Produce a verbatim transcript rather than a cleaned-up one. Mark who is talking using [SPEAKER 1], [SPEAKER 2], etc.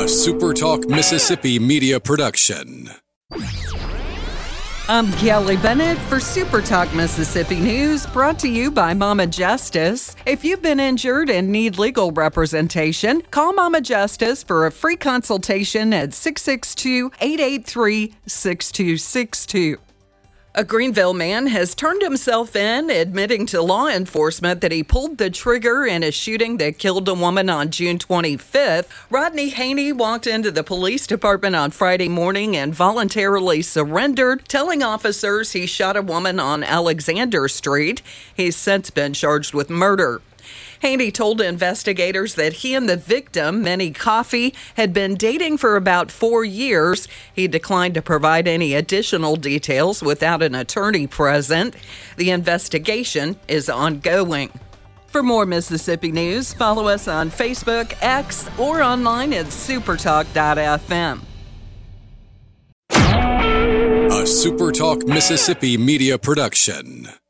[SPEAKER 1] A SuperTalk Mississippi media production.
[SPEAKER 2] I'm Kelly Bennett for SuperTalk Mississippi News, brought to you by Mama Justice. If you've been injured and need legal representation, call Mama Justice for a free consultation at six six two, eight eight three, six two six two. A Greenville man has turned himself in, admitting to law enforcement that he pulled the trigger in a shooting that killed a woman on June twenty-fifth. Rodney Haney walked into the police department on Friday morning and voluntarily surrendered, telling officers he shot a woman on Alexander Street. He's since been charged with murder. Haney told investigators that he and the victim, Minnie Coffey, had been dating for about four years. He declined to provide any additional details without an attorney present. The investigation is ongoing. For more Mississippi news, follow us on Facebook, X, or online at supertalk dot f m.
[SPEAKER 1] A SuperTalk Mississippi media production.